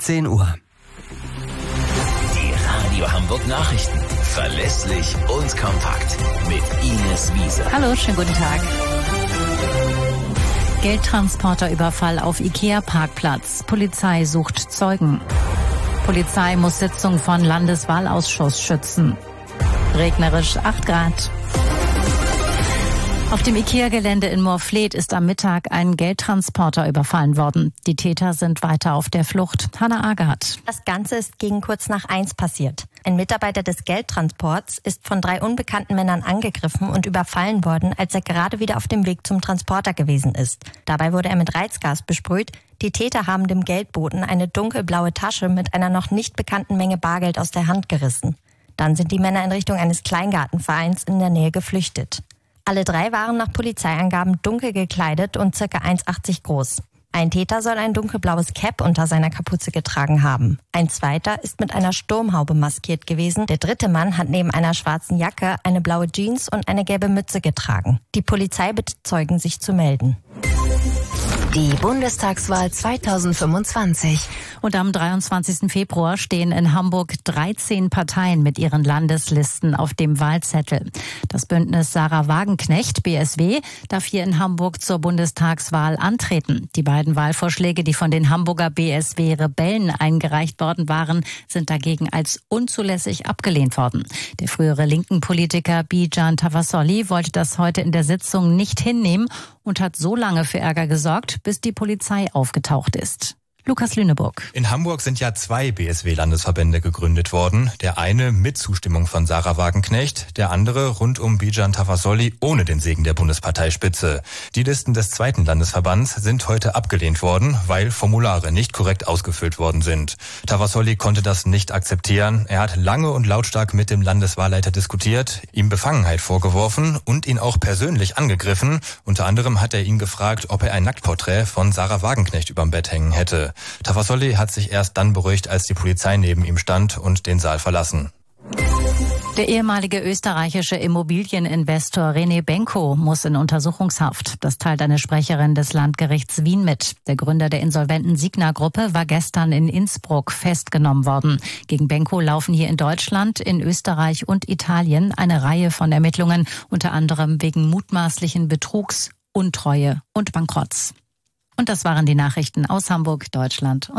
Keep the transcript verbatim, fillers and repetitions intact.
zehn Uhr. Die Radio Hamburg Nachrichten. Verlässlich und kompakt. Mit Ines Wiese. Hallo, schönen guten Tag. Geldtransporterüberfall auf IKEA-Parkplatz. Polizei sucht Zeugen. Polizei muss Sitzung von Landeswahlausschuss schützen. Regnerisch acht Grad. Auf dem IKEA-Gelände in Moorfleet ist am Mittag ein Geldtransporter überfallen worden. Die Täter sind weiter auf der Flucht. Hanna Agard. Das Ganze ist gegen kurz nach eins passiert. Ein Mitarbeiter des Geldtransports ist von drei unbekannten Männern angegriffen und überfallen worden, als er gerade wieder auf dem Weg zum Transporter gewesen ist. Dabei wurde er mit Reizgas besprüht. Die Täter haben dem Geldboten eine dunkelblaue Tasche mit einer noch nicht bekannten Menge Bargeld aus der Hand gerissen. Dann sind die Männer in Richtung eines Kleingartenvereins in der Nähe geflüchtet. Alle drei waren nach Polizeiangaben dunkel gekleidet und ca. eins Komma achtzig groß. Ein Täter soll ein dunkelblaues Cap unter seiner Kapuze getragen haben. Ein zweiter ist mit einer Sturmhaube maskiert gewesen. Der dritte Mann hat neben einer schwarzen Jacke eine blaue Jeans und eine gelbe Mütze getragen. Die Polizei bittet Zeugen, sich zu melden. Die Bundestagswahl zweitausendfünfundzwanzig. Und am dreiundzwanzigsten Februar stehen in Hamburg dreizehn Parteien mit ihren Landeslisten auf dem Wahlzettel. Das Bündnis Sarah Wagenknecht, B S W, darf hier in Hamburg zur Bundestagswahl antreten. Die beiden Wahlvorschläge, die von den Hamburger B S W-Rebellen eingereicht worden waren, sind dagegen als unzulässig abgelehnt worden. Der frühere linken Politiker Bijan Tavasoli wollte das heute in der Sitzung nicht hinnehmen und hat so lange für Ärger gesorgt, bis die Polizei aufgetaucht ist. Lukas Lüneburg. In Hamburg sind ja zwei B S W-Landesverbände gegründet worden. Der eine mit Zustimmung von Sarah Wagenknecht, der andere rund um Bijan Tavasoli ohne den Segen der Bundesparteispitze. Die Listen des zweiten Landesverbands sind heute abgelehnt worden, weil Formulare nicht korrekt ausgefüllt worden sind. Tavasoli konnte das nicht akzeptieren. Er hat lange und lautstark mit dem Landeswahlleiter diskutiert, ihm Befangenheit vorgeworfen und ihn auch persönlich angegriffen. Unter anderem hat er ihn gefragt, ob er ein Nacktporträt von Sarah Wagenknecht überm Bett hängen hätte. Tavasoli hat sich erst dann beruhigt, als die Polizei neben ihm stand und den Saal verlassen. Der ehemalige österreichische Immobilieninvestor René Benko muss in Untersuchungshaft. Das teilt eine Sprecherin des Landgerichts Wien mit. Der Gründer der insolventen Signa-Gruppe war gestern in Innsbruck festgenommen worden. Gegen Benko laufen hier in Deutschland, in Österreich und Italien eine Reihe von Ermittlungen, unter anderem wegen mutmaßlichen Betrugs, Untreue und Bankrotts. Und das waren die Nachrichten aus Hamburg, Deutschland.